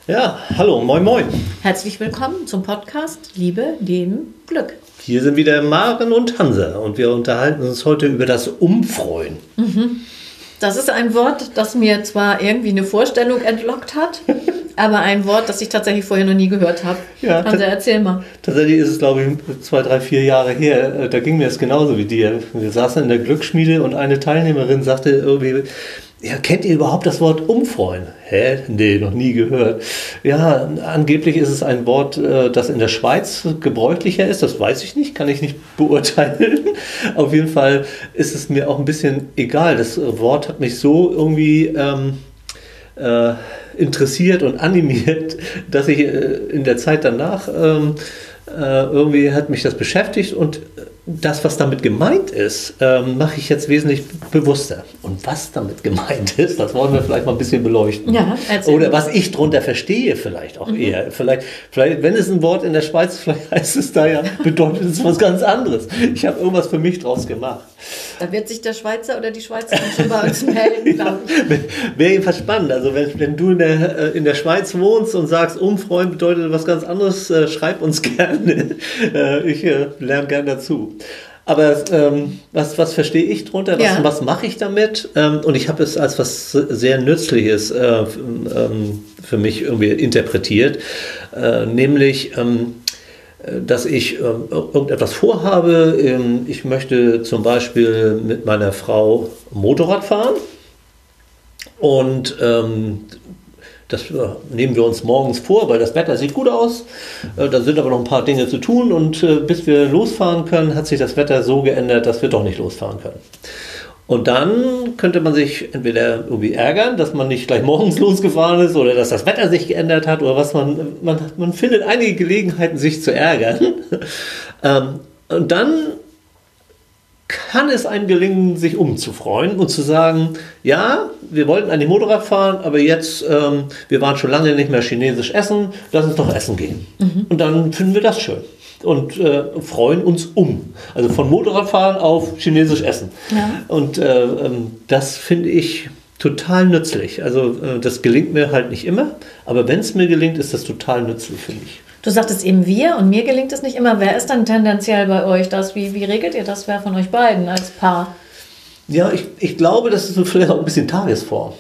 Ja, hallo, moin moin. Herzlich willkommen zum Podcast Liebe, Leben, Glück. Hier sind wieder Maren und Hansa und wir unterhalten uns heute über das Umfreuen. Das ist ein Wort, das mir zwar irgendwie eine Vorstellung entlockt hat, aber ein Wort, das ich tatsächlich vorher noch nie gehört habe. Ja, Hansa, erzähl mal. Tatsächlich ist es, glaube ich, 2, 3, 4 Jahre her. Da ging mir es genauso wie dir. Wir saßen in der Glücksschmiede und eine Teilnehmerin sagte irgendwie, ja, kennt ihr überhaupt das Wort Umfreuen? Hä? Nee, noch nie gehört. Ja, angeblich ist es ein Wort, das in der Schweiz gebräuchlicher ist. Das weiß ich nicht, kann ich nicht beurteilen. Auf jeden Fall ist es mir auch ein bisschen egal. Das Wort hat mich so irgendwie interessiert und animiert, dass ich in der Zeit danach irgendwie hat mich das beschäftigt und das, was damit gemeint ist, mache ich jetzt wesentlich bewusster. Und was damit gemeint ist, das wollen wir vielleicht mal ein bisschen beleuchten. Ja, erzähl. Oder was ich darunter verstehe vielleicht auch eher. Vielleicht, wenn es ein Wort in der Schweiz, vielleicht heißt es da ja, bedeutet es was ganz anderes. Ich habe irgendwas für mich draus gemacht. Da wird sich der Schweizer oder die Schweizerin schon bei uns melden, glaube ich. Wäre jedenfalls spannend. Also wenn du in der Schweiz wohnst und sagst, Umfreuen bedeutet was ganz anderes, schreib uns gerne. Ich lerne gerne dazu. Aber was verstehe ich drunter? Was mache ich damit? Und ich habe es als was sehr Nützliches für mich irgendwie interpretiert. Nämlich dass ich irgendetwas vorhabe. Ich möchte zum Beispiel mit meiner Frau Motorrad fahren und das nehmen wir uns morgens vor, weil das Wetter sieht gut aus. Da sind aber noch ein paar Dinge zu tun und bis wir losfahren können, hat sich das Wetter so geändert, dass wir doch nicht losfahren können. Und dann könnte man sich entweder irgendwie ärgern, dass man nicht gleich morgens losgefahren ist oder dass das Wetter sich geändert hat oder was man findet einige Gelegenheiten, sich zu ärgern. Und dann kann es einem gelingen, sich umzufreuen und zu sagen, ja, wir wollten eigentlich Motorrad fahren, aber jetzt, wir waren schon lange nicht mehr chinesisch essen, lass uns doch essen gehen. Und dann finden wir das schön. Und freuen uns um. Also von Motorradfahren auf chinesisch essen. Ja. Und das finde ich total nützlich. Also das gelingt mir halt nicht immer, aber wenn es mir gelingt, ist das total nützlich für mich. Du sagtest eben wir und mir gelingt es nicht immer. Wer ist dann tendenziell bei euch das? Wie regelt ihr das? Wer von euch beiden als Paar? Ja, ich glaube, das ist vielleicht auch ein bisschen Tagesform.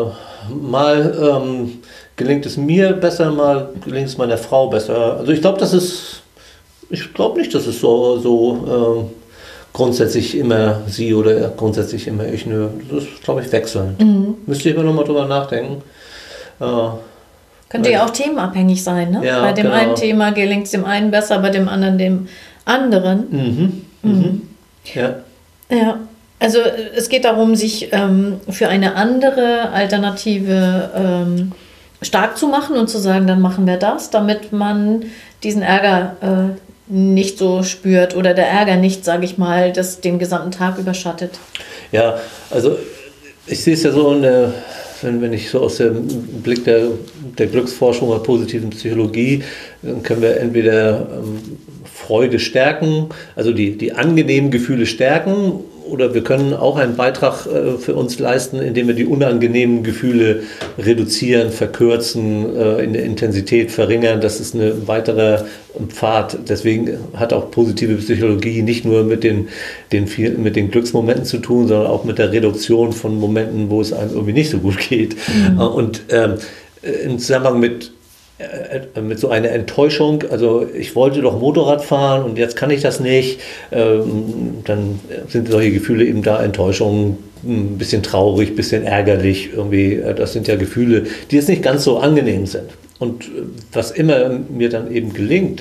Mal gelingt es mir besser, mal gelingt es meiner Frau besser. Also ich glaube, ich glaube nicht, dass es so grundsätzlich immer sie oder grundsätzlich immer ich. Nö, das ist, glaube ich, wechselnd. Müsste ich immer noch mal drüber nachdenken. Könnte ja auch themenabhängig sein, ne? Ja, bei dem genau. einen Thema gelingt es dem einen besser, bei dem anderen dem anderen. Ja. Ja, also es geht darum, sich für eine andere Alternative stark zu machen und zu sagen, dann machen wir das, damit man diesen Ärger nicht so spürt oder der Ärger nicht, sage ich mal, den gesamten Tag überschattet. Ja, also ich sehe es ja so wenn ich so aus dem Blick der Glücksforschung oder positiven Psychologie, dann können wir entweder Freude stärken, also die angenehmen Gefühle stärken, oder wir können auch einen Beitrag für uns leisten, indem wir die unangenehmen Gefühle reduzieren, verkürzen, in der Intensität verringern. Das ist ein weiterer Pfad. Deswegen hat auch positive Psychologie nicht nur mit den Glücksmomenten zu tun, sondern auch mit der Reduktion von Momenten, wo es einem irgendwie nicht so gut geht. Und im Zusammenhang mit so einer Enttäuschung, also ich wollte doch Motorrad fahren und jetzt kann ich das nicht, dann sind solche Gefühle eben da, Enttäuschung, ein bisschen traurig, ein bisschen ärgerlich, irgendwie, das sind ja Gefühle, die jetzt nicht ganz so angenehm sind. Und was immer mir dann eben gelingt,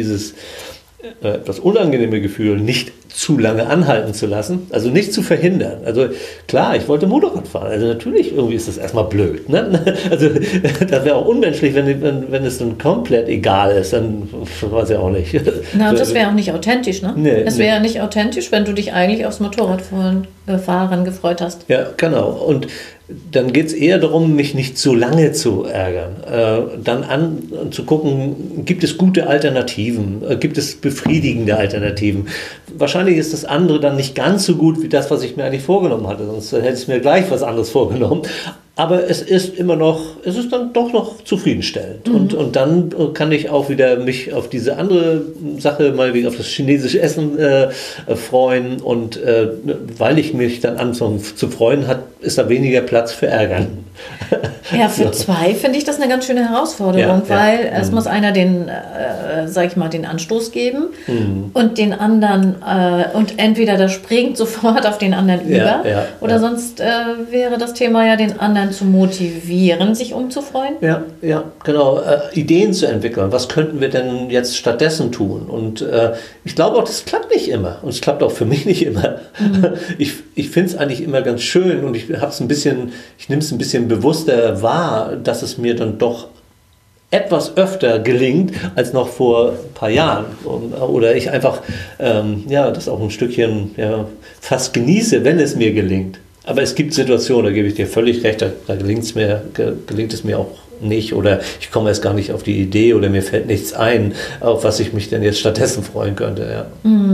das unangenehme Gefühl nicht zu lange anhalten zu lassen, also nicht zu verhindern. Also klar, ich wollte Motorrad fahren, also natürlich irgendwie ist das erstmal blöd. Ne? Also das wäre auch unmenschlich, wenn es dann komplett egal ist, dann weiß ich auch nicht. Na, und das wäre auch nicht authentisch, ne? Nee, es wäre ja nicht authentisch, wenn du dich eigentlich aufs Motorradfahren gefreut hast. Ja, genau. Und dann geht es eher darum, mich nicht zu lange zu ärgern. Dann zu gucken, gibt es gute Alternativen? Gibt es befriedigende Alternativen? Wahrscheinlich ist das andere dann nicht ganz so gut wie das, was ich mir eigentlich vorgenommen hatte. Sonst hätte ich mir gleich was anderes vorgenommen. Aber es ist dann doch noch zufriedenstellend. Und dann kann ich auch wieder mich auf diese andere Sache, mal wie auf das chinesische Essen freuen. Und weil ich mich dann anfange zu freuen, ist da weniger Platz für Ärger. Ja, für zwei finde ich das eine ganz schöne Herausforderung, weil es muss einer den Anstoß geben und den anderen, und entweder der springt sofort auf den anderen über, oder sonst wäre das Thema ja, den anderen zu motivieren, sich umzufreuen. Ja, genau. Ideen zu entwickeln. Was könnten wir denn jetzt stattdessen tun? Und ich glaube auch, das klappt nicht immer. Und es klappt auch für mich nicht immer. Ich finde es eigentlich immer ganz schön und ich nehme es ein bisschen bewusster wahr, dass es mir dann doch etwas öfter gelingt als noch vor ein paar Jahren. Oder ich einfach das auch ein Stückchen fast genieße, wenn es mir gelingt. Aber es gibt Situationen, da gebe ich dir völlig recht, da gelingt es mir auch nicht oder ich komme erst gar nicht auf die Idee oder mir fällt nichts ein, auf was ich mich denn jetzt stattdessen freuen könnte. Ja.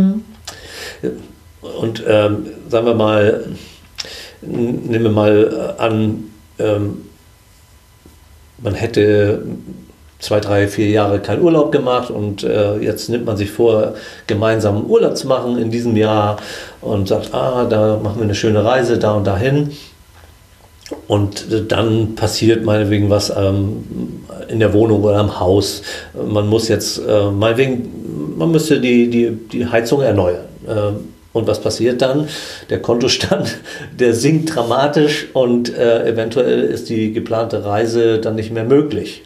Und sagen wir mal, nehmen wir mal an, man hätte 2, 3, 4 Jahre keinen Urlaub gemacht und jetzt nimmt man sich vor, gemeinsam Urlaub zu machen in diesem Jahr und sagt, da machen wir eine schöne Reise da und dahin. Und dann passiert meinetwegen was in der Wohnung oder am Haus. Man muss jetzt, man müsste die Heizung erneuern. Und was passiert dann? Der Kontostand, der sinkt dramatisch und eventuell ist die geplante Reise dann nicht mehr möglich.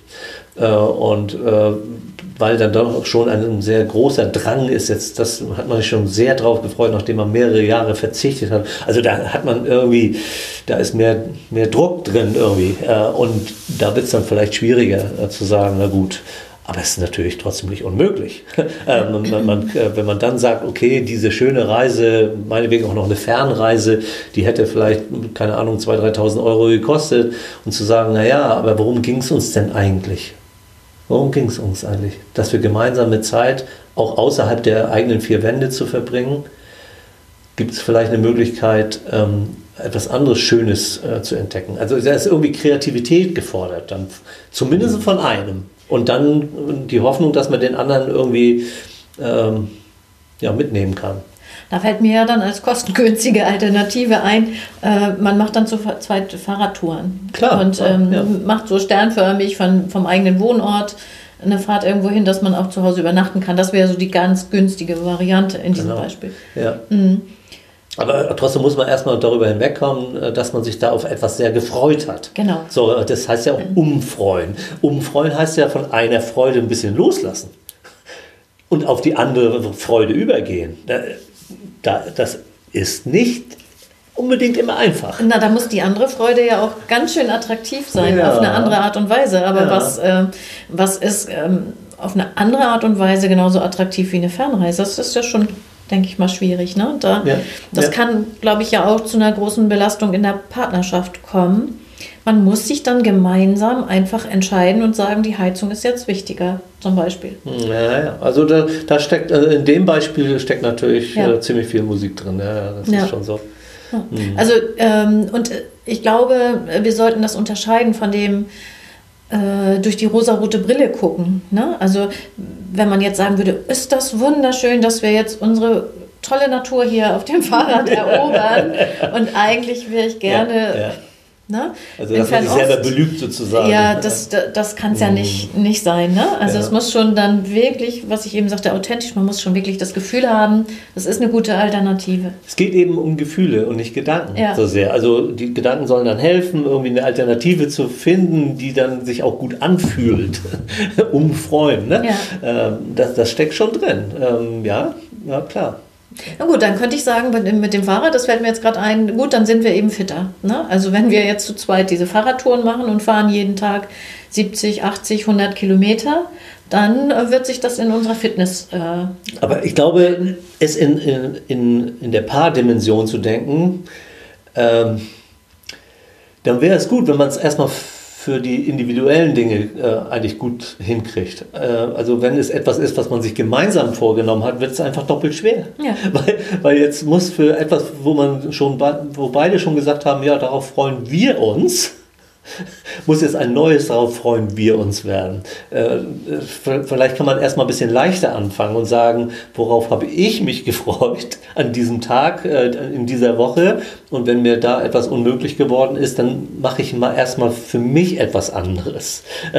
Weil dann doch schon ein sehr großer Drang ist, jetzt, das hat man sich schon sehr drauf gefreut, nachdem man mehrere Jahre verzichtet hat. Also da hat man irgendwie, da ist mehr Druck drin irgendwie. Und da wird es dann vielleicht schwieriger zu sagen, na gut, aber es ist natürlich trotzdem nicht unmöglich. Wenn man dann sagt, okay, diese schöne Reise, meinetwegen auch noch eine Fernreise, die hätte vielleicht, keine Ahnung, 2.000, 3.000 Euro gekostet. Und zu sagen, naja, aber worum ging es uns denn eigentlich? Worum ging es uns eigentlich? Dass wir gemeinsame Zeit auch außerhalb der eigenen 4 Wände zu verbringen? Gibt es vielleicht eine Möglichkeit, etwas anderes Schönes zu entdecken? Also da ist irgendwie Kreativität gefordert, dann zumindest von einem. Und dann die Hoffnung, dass man den anderen irgendwie mitnehmen kann. Da fällt mir ja dann als kostengünstige Alternative ein, man macht dann zu zweit Fahrradtouren. Klar. Und macht so sternförmig vom eigenen Wohnort eine Fahrt irgendwo hin, dass man auch zu Hause übernachten kann. Das wäre so die ganz günstige Variante in diesem Beispiel. Ja. Aber trotzdem muss man erstmal darüber hinwegkommen, dass man sich da auf etwas sehr gefreut hat. Genau. So, das heißt ja auch umfreuen. Umfreuen heißt ja von einer Freude ein bisschen loslassen und auf die andere Freude übergehen. Das ist nicht unbedingt immer einfach. Na, da muss die andere Freude ja auch ganz schön attraktiv sein, auf eine andere Art und Weise. Aber was ist auf eine andere Art und Weise genauso attraktiv wie eine Fernreise? Das ist ja schon, denke ich mal, schwierig. Ne? Das kann, glaube ich, ja auch zu einer großen Belastung in der Partnerschaft kommen. Man muss sich dann gemeinsam einfach entscheiden und sagen, die Heizung ist jetzt wichtiger, zum Beispiel. Ja. Also da steckt, in dem Beispiel steckt natürlich ziemlich viel Musik drin. Ja, das ist schon so. Ja. Also, und ich glaube, wir sollten das unterscheiden von dem durch die rosarote Brille gucken. Ne? Also, wenn man jetzt sagen würde, ist das wunderschön, dass wir jetzt unsere tolle Natur hier auf dem Fahrrad erobern und eigentlich wäre ich gerne... Ne? Also dass man sich selber belügt sozusagen. Ja, das kann es ja nicht sein. Ne? Also es muss schon dann wirklich, was ich eben sagte, authentisch, man muss schon wirklich das Gefühl haben, das ist eine gute Alternative. Es geht eben um Gefühle und nicht Gedanken so sehr. Also die Gedanken sollen dann helfen, irgendwie eine Alternative zu finden, die dann sich auch gut anfühlt. Umfreuen. Ne? Ja. Das steckt schon drin. Ja, klar. Na gut, dann könnte ich sagen, mit dem Fahrrad, das fällt mir jetzt gerade ein, gut, dann sind wir eben fitter. Ne? Also wenn wir jetzt zu zweit diese Fahrradtouren machen und fahren jeden Tag 70, 80, 100 Kilometer, dann wird sich das in unserer Fitness... Aber ich glaube, es in der Paardimension zu denken, dann wäre es gut, wenn man es erstmal für die individuellen Dinge eigentlich gut hinkriegt. Also wenn es etwas ist, was man sich gemeinsam vorgenommen hat, wird es einfach doppelt schwer. Ja. Weil jetzt muss für etwas, wo beide schon gesagt haben, ja, darauf freuen wir uns, muss jetzt ein neues darauf freuen, wir uns werden. Vielleicht kann man erstmal ein bisschen leichter anfangen und sagen, worauf habe ich mich gefreut an diesem Tag, in dieser Woche. Und wenn mir da etwas unmöglich geworden ist, dann mache ich mal erstmal für mich etwas anderes.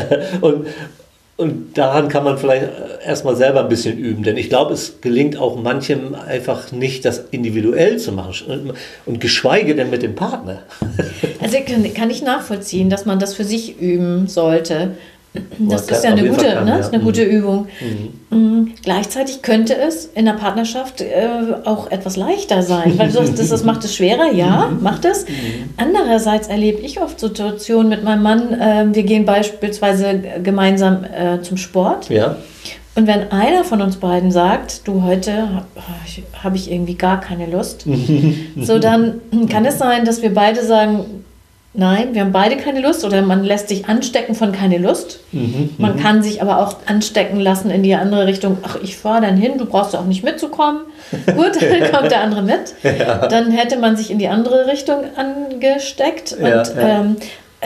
Und daran kann man vielleicht erstmal selber ein bisschen üben, denn ich glaube, es gelingt auch manchem einfach nicht, das individuell zu machen und geschweige denn mit dem Partner. Also kann ich nachvollziehen, dass man das für sich üben sollte. Das ist ja eine gute Übung. Gleichzeitig könnte es in der Partnerschaft auch etwas leichter sein, weil du sagst, das macht es schwerer, ja, macht es. Andererseits erlebe ich oft Situationen mit meinem Mann, wir gehen beispielsweise gemeinsam zum Sport. Ja. Und wenn einer von uns beiden sagt, du, heute habe ich irgendwie gar keine Lust, so dann kann es sein, dass wir beide sagen, nein, wir haben beide keine Lust oder man lässt sich anstecken von keine Lust. Man kann sich aber auch anstecken lassen in die andere Richtung. Ach, ich fahre dann hin, du brauchst auch nicht mitzukommen. Gut, dann kommt der andere mit. Ja. Dann hätte man sich in die andere Richtung angesteckt. Ja, und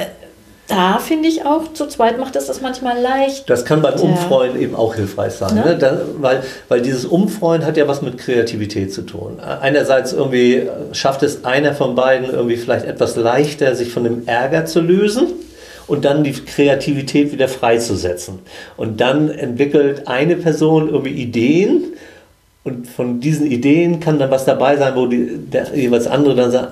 da finde ich auch, zu zweit macht es das manchmal leicht. Das kann beim Umfreuen eben auch hilfreich sein. Ne? Weil dieses Umfreuen hat ja was mit Kreativität zu tun. Einerseits irgendwie schafft es einer von beiden irgendwie vielleicht etwas leichter, sich von dem Ärger zu lösen und dann die Kreativität wieder freizusetzen. Und dann entwickelt eine Person irgendwie Ideen und von diesen Ideen kann dann was dabei sein, wo der jeweils andere dann sagt,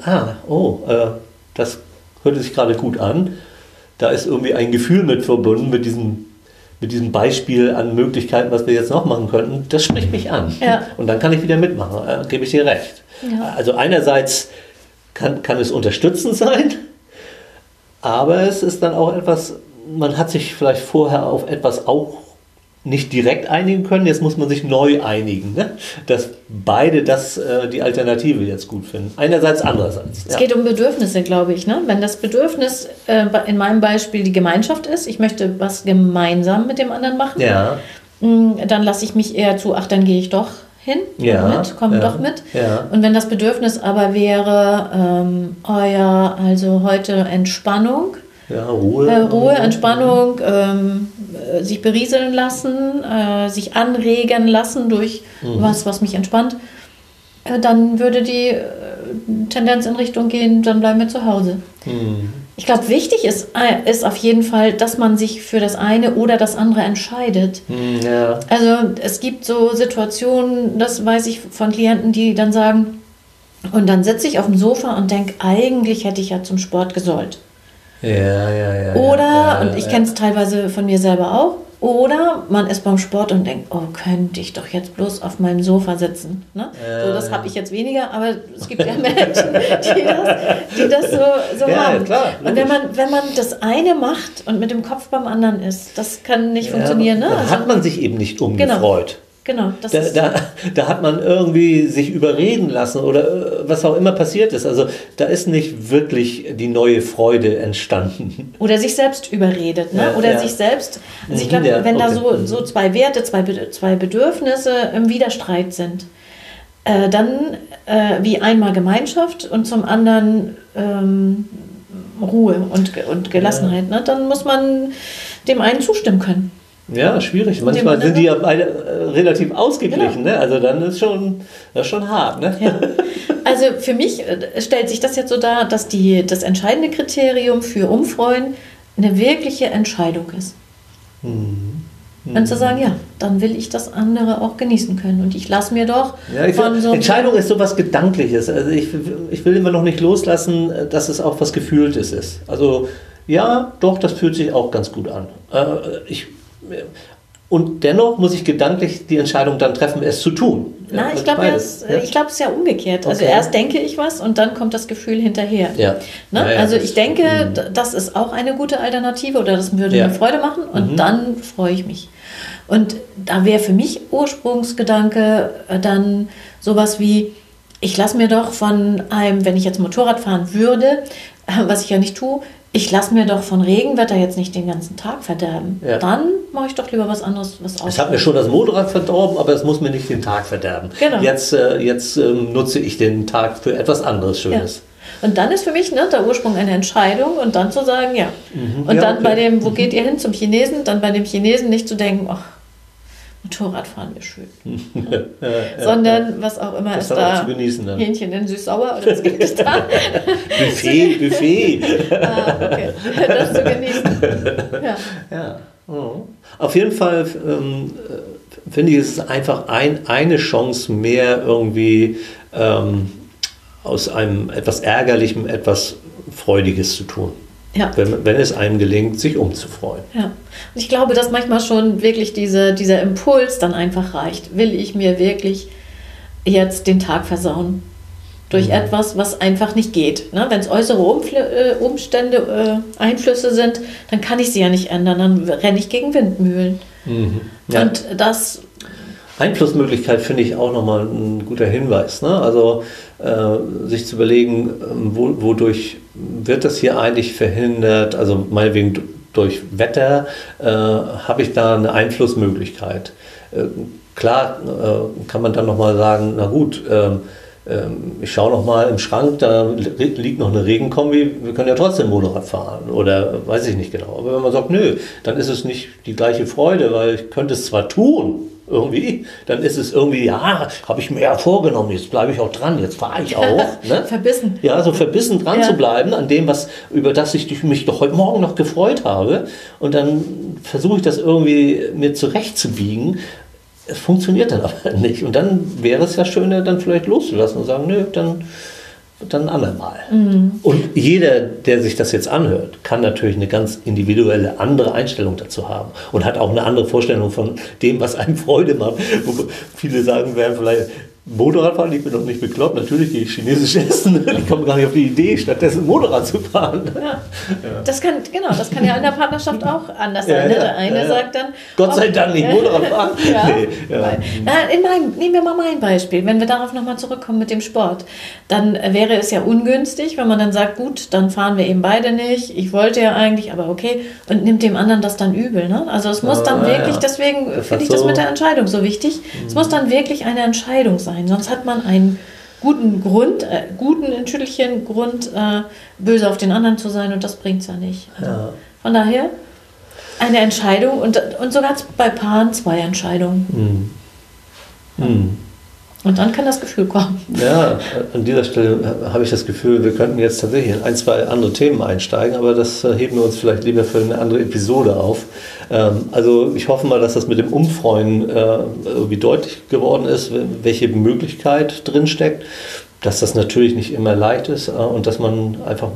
das hörte sich gerade gut an. Da ist irgendwie ein Gefühl mit verbunden, mit diesem Beispiel an Möglichkeiten, was wir jetzt noch machen könnten. Das spricht mich an. Ja. Und dann kann ich wieder mitmachen, gebe ich dir recht. Ja. Also einerseits kann es unterstützend sein, aber es ist dann auch etwas, man hat sich vielleicht vorher auf etwas auch nicht direkt einigen können, jetzt muss man sich neu einigen, ne? Dass beide die Alternative jetzt gut finden. Einerseits, andererseits. Es geht um Bedürfnisse, glaube ich. Ne? Wenn das Bedürfnis in meinem Beispiel die Gemeinschaft ist, ich möchte was gemeinsam mit dem anderen machen, dann lasse ich mich eher zu, dann gehe ich doch hin, komme doch mit. Ja. Und wenn das Bedürfnis aber wäre, also heute Entspannung, Ruhe, Entspannung, sich berieseln lassen, sich anregen lassen durch was mich entspannt, dann würde die Tendenz in Richtung gehen, dann bleiben wir zu Hause. Ich glaube, wichtig ist auf jeden Fall, dass man sich für das eine oder das andere entscheidet. Ja. Also es gibt so Situationen, das weiß ich von Klienten, die dann sagen, und dann sitze ich auf dem Sofa und denke, eigentlich hätte ich ja zum Sport gesollt. Ja. Oder, und ich kenne es teilweise von mir selber auch, oder man ist beim Sport und denkt, könnte ich doch jetzt bloß auf meinem Sofa sitzen. Ne? So, das habe ich jetzt weniger, aber es gibt ja Menschen, die das so haben. Klar, und wenn man das eine macht und mit dem Kopf beim anderen ist, das kann nicht funktionieren. Ne? Dann hat man sich eben nicht umgefreut. Genau, da hat man irgendwie sich überreden lassen oder was auch immer passiert ist. Also da ist nicht wirklich die neue Freude entstanden. Oder sich selbst überredet, ne? Oder sich selbst. Also ich glaube, wenn da so zwei Werte, zwei Bedürfnisse im Widerstreit sind, dann wie einmal Gemeinschaft und zum anderen Ruhe und Gelassenheit, ne? Dann muss man dem einen zustimmen können. Ja, schwierig. Manchmal sind die ja beide relativ ausgeglichen. Genau. Ne? Also dann ist das schon hart. Ne? Ja. Also für mich stellt sich das jetzt so dar, dass das entscheidende Kriterium für Umfreuen eine wirkliche Entscheidung ist. Und zu sagen, dann will ich das andere auch genießen können. Und ich lasse mir doch Entscheidung ist sowas Gedankliches. Also ich will immer noch nicht loslassen, dass es auch was Gefühltes ist. Also ja, doch, das fühlt sich auch ganz gut an. Und dennoch muss ich gedanklich die Entscheidung dann treffen, es zu tun. Na, ich glaube, es ist ja umgekehrt. Okay. Also erst denke ich was und dann kommt das Gefühl hinterher. Ja. Ne? Also ich denke, das ist auch eine gute Alternative oder das würde mir Freude machen und dann freue ich mich. Und da wäre für mich Ursprungsgedanke dann sowas wie, ich lasse mir doch von einem, wenn ich jetzt Motorrad fahren würde, was ich ja nicht tue, ich lasse mir doch von Regenwetter jetzt nicht den ganzen Tag verderben. Ja. Dann mache ich doch lieber was anderes. Es hat mir schon das Motorrad verdorben, aber es muss mir nicht den Tag verderben. Genau. Jetzt nutze ich den Tag für etwas anderes Schönes. Und dann ist für mich der Ursprung eine Entscheidung und dann zu sagen, ja. Und ja, dann okay. bei dem, wo geht ihr hin, zum Chinesen, dann bei dem Chinesen nicht zu denken, ach, Motorradfahren wäre schön. Sondern was auch immer das ist dann da. auch zu genießen dann. Hähnchen in süß-sauer oder was gibt es da? Buffet. Okay. Das zu genießen. Ja. Ja. Auf jeden Fall finde ich, es ist einfach eine Chance mehr irgendwie aus einem etwas Ärgerlichem etwas Freudiges zu tun. Ja. Wenn es einem gelingt, sich umzufreuen. Ja. Und ich glaube, dass manchmal schon wirklich dieser Impuls dann einfach reicht. Will ich mir wirklich jetzt den Tag versauen? Durch etwas, was einfach nicht geht. Ne? Wenn es äußere Umstände, Einflüsse sind, dann kann ich sie ja nicht ändern. Dann renne ich gegen Windmühlen. Ja. Und das... Einflussmöglichkeit finde ich auch nochmal ein guter Hinweis. Ne? Also sich zu überlegen, wodurch wird das hier eigentlich verhindert? Also meinetwegen durch Wetter habe ich da eine Einflussmöglichkeit. Klar kann man dann nochmal sagen, na gut, ich schaue nochmal im Schrank, da liegt noch eine Regenkombi, wir können ja trotzdem Motorrad fahren oder weiß ich nicht genau. Aber wenn man sagt, nö, dann ist es nicht die gleiche Freude, weil ich könnte es zwar tun, irgendwie, dann ist es irgendwie, ja, habe ich mir ja vorgenommen, jetzt bleibe ich auch dran, jetzt fahre ich auch. Ne? Verbissen. Ja, so verbissen dran zu bleiben an dem, über das ich mich doch heute Morgen noch gefreut habe. Und dann versuche ich das irgendwie mir zurechtzubiegen. Es funktioniert dann aber nicht. Und dann wäre es ja schöner, dann vielleicht loszulassen und sagen, nö, dann ein andermal. Und jeder, der sich das jetzt anhört, kann natürlich eine ganz individuelle andere Einstellung dazu haben und hat auch eine andere Vorstellung von dem, was einem Freude macht. Wo viele sagen werden vielleicht, Motorradfahren, ich bin doch nicht bekloppt, natürlich gehe ich chinesisch essen, ich komme gar nicht auf die Idee, stattdessen Motorrad zu fahren. Ja. Das kann ja in der Partnerschaft auch anders sein. Ne? Der eine sagt dann... Gott sei Dank nicht Motorrad fahren. Nehmen wir mal mein Beispiel, wenn wir darauf nochmal zurückkommen mit dem Sport, dann wäre es ja ungünstig, wenn man dann sagt, gut, dann fahren wir eben beide nicht, ich wollte ja eigentlich, aber okay, und nimmt dem anderen das dann übel. Ne? Also es muss dann wirklich, deswegen finde ich das mit der Entscheidung so wichtig, es muss dann wirklich eine Entscheidung sein. Sonst hat man einen guten Grund, böse auf den anderen zu sein und das bringt es ja nicht. Also von daher eine Entscheidung und sogar bei Paaren 2 Entscheidungen. Und dann kann das Gefühl kommen. Ja, an dieser Stelle habe ich das Gefühl, wir könnten jetzt tatsächlich in 1, 2 andere Themen einsteigen, aber das heben wir uns vielleicht lieber für eine andere Episode auf. Also ich hoffe mal, dass das mit dem Umfreuen irgendwie deutlich geworden ist, welche Möglichkeit drinsteckt, dass das natürlich nicht immer leicht ist und dass man einfach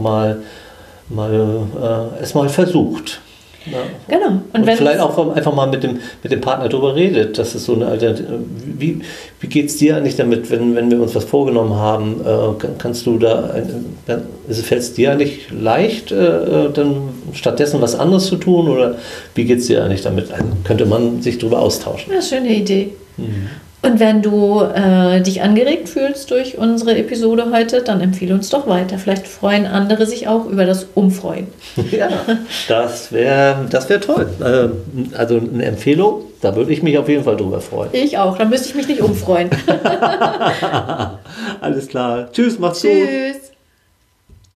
es mal versucht. Ja. Genau. Und vielleicht auch einfach mal mit dem Partner darüber redet. Das ist so eine Alternative. Wie geht es dir eigentlich damit, wenn wir uns was vorgenommen haben? Kannst du fällt es dir eigentlich leicht, dann stattdessen was anderes zu tun? Oder wie geht es dir eigentlich damit? Könnte man sich darüber austauschen? Ja, schöne Idee. Und wenn du dich angeregt fühlst durch unsere Episode heute, dann empfehle uns doch weiter. Vielleicht freuen andere sich auch über das Umfreuen. Ja, das wär toll. Also eine Empfehlung, da würde ich mich auf jeden Fall drüber freuen. Ich auch, dann müsste ich mich nicht umfreuen. Alles klar. Tschüss, macht's gut. Tschüss.